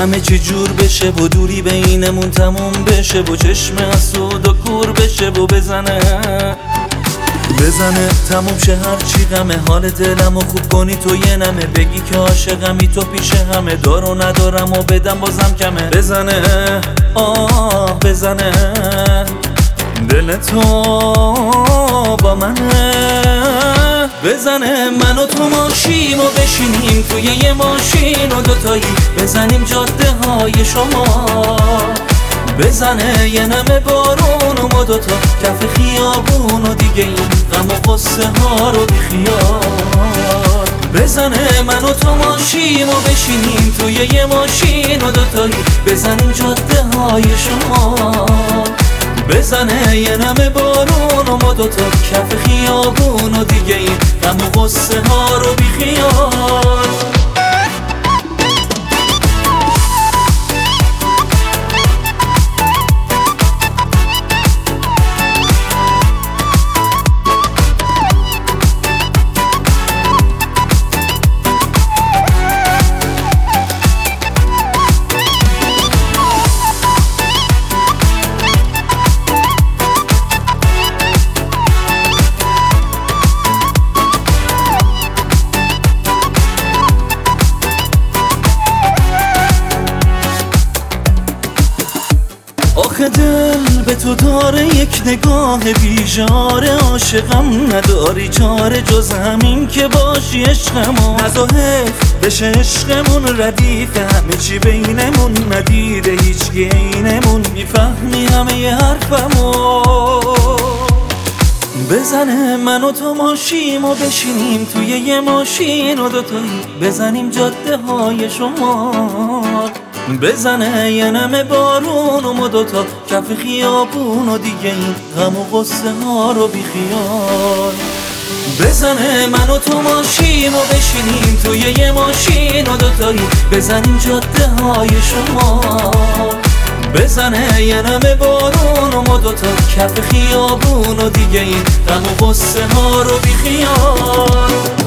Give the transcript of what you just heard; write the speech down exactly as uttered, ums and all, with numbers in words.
همه چی جور بشه و دوری بینمون تموم بشه و چشم حسود و کور بشه و بزنه بزنه تموم شه هرچی غمه، حال دلمو خوب کنی تو یه نمه، بگی که عاشقمی تو پیش همه، دارو ندارم و بدم بازم کمه. بزنه آه بزنه دل تو با منه، بزنه من و تو ماشیم و بشینیم توی یه ماشین و دوتایی بزنیم جاده های شما، بزنه یه نمه بارون و ما دوتا کف خیابون و دیگه این غم و غصه ها رو بیخیال. بزنه من و تو ماشیم و بشینیم توی یه ماشین و دوتایی بزنیم جاده های شما، بزنه یه نمه بارون و ما دوتا کف خیابون و دیگه این غم و غصه ها رو بیخیال. آخه دل به تو داره یک نگاه بیجاره، عاشقم نداری چاره جز همین که باشی عشقمو، نزا حیف بشه عشقمون ردیف، همه چی بینمون ندیده هیچ گینمون، میفهمی همه ی حرفمو. بزنه من و تو ماشیم و بشینیم توی یه ماشین و دوتایی بزنیم جاده های شمال، بزنه یه نمه بارون و ما دوتا کف خیابون و دیگه این غم و غصه ها رو بیخیال. بزنه من و تو ماشیم و بشینیم توی یه ماشین و دوتایی بزنیم جاده های شمال، بزنه یه نمه بارون و ما دوتا کف خیابون و دیگه این غم و غصه ها رو بیخیال.